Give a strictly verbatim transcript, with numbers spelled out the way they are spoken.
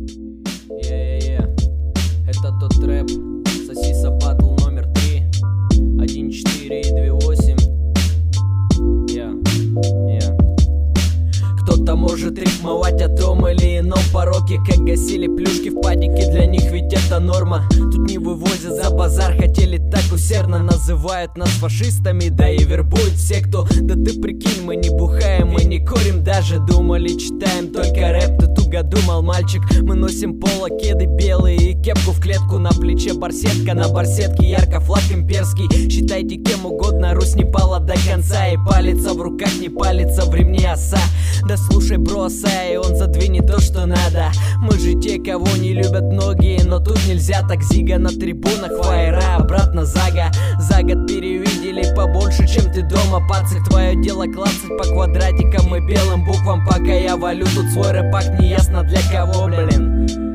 Yeah-yeah-yeah. Это тот трэп, Сосиса батл номер три, один четыре и два восемь. Yeah, yeah. Кто-то может рифмовать о том или ином пороке, как гасили плюшки в падике, для них ведь это норма. Тут не вывозят за базар, хотели так усердно, называют нас фашистами, да и вербуют все, кто. Да ты прикинь, мы не бухаем, мы не курим даже, думали, читаем только рэп, ты туго думал, мальчик. Мы носим поло, кеды белые и кепку в клетку, на плече барсетка, на барсетке ярко флаг имперский. Считайте кем угодно, Русь не пала до конца, и палится в руках не палится, в ремне оса. Да слушай, бро, и он задвинет то, что надо. Мы же те, кого не любят многие, но тут нельзя так. Зига на трибунах, фаера, обратно зага. За год перевидели побольше, чем ты дома, пацик. Твое дело клацать по квадратикам и белым буквам, пока я валю тут свой рэпак, неясно для кого, блин.